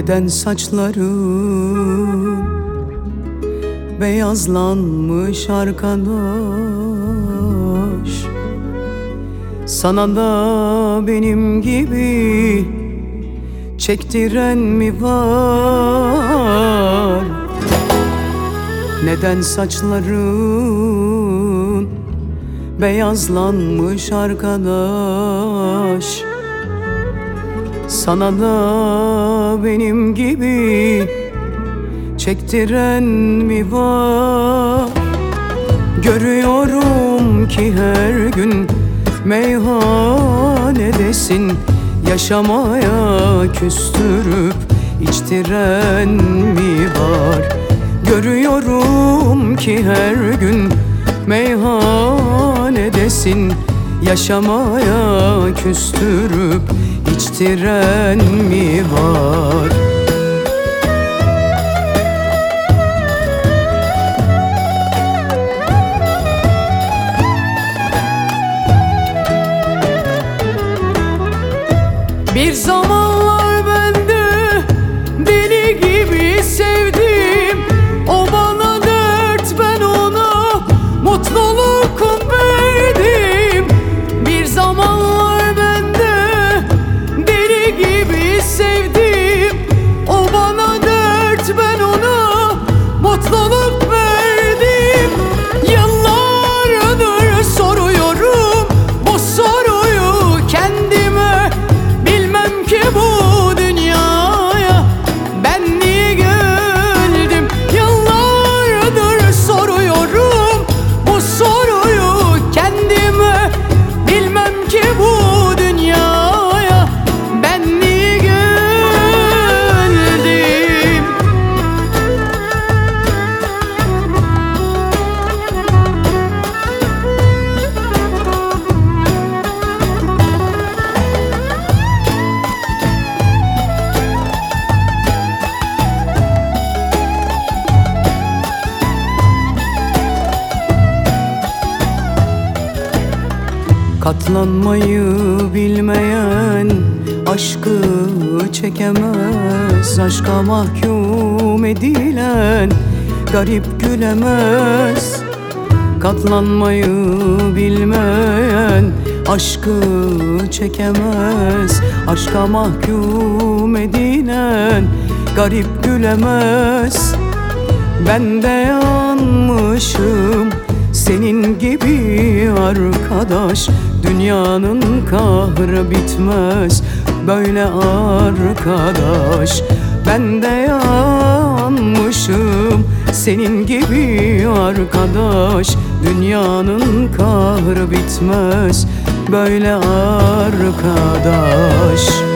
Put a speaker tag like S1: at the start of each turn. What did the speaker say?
S1: Neden saçların beyazlanmış arkadaş? Sana da benim gibi çektiren mi var? Neden saçların beyazlanmış arkadaş? Sana da benim gibi çektiren mi var? Görüyorum ki her gün meyhanedesin, yaşamaya küstürüp içtiren mi var? Görüyorum ki her gün meyhanedesin, yaşamaya küstürüp içtiren mi var? Bir zamanlar ben de deli gibi sevdim. O bana dert, ben ona mutluluk verdim. Bir zamanlar ben de deli gibi sevdim. O bana dert, ben ona mutluluk verdim. Yıllardır soruyorum bu soruyu kendime. Bilmem ki bu dünyaya ben niye geldim. Yıllardır soruyorum bu soruyu kendime. Bilmem ki bu dünyaya ben niye geldim. Katlanmayı bilmeyen aşkı çekemez. Aşka mahkum edilen garip gülemez. Katlanmayı bilmeyen aşkı çekemez. Aşka mahkum edilen garip gülemez. Ben de yanmışım senin gibi arkadaş. Dünyanın kahrı bitmez böyle arkadaş. Ben de yanmışım senin gibi arkadaş. Dünyanın kahrı bitmez böyle arkadaş.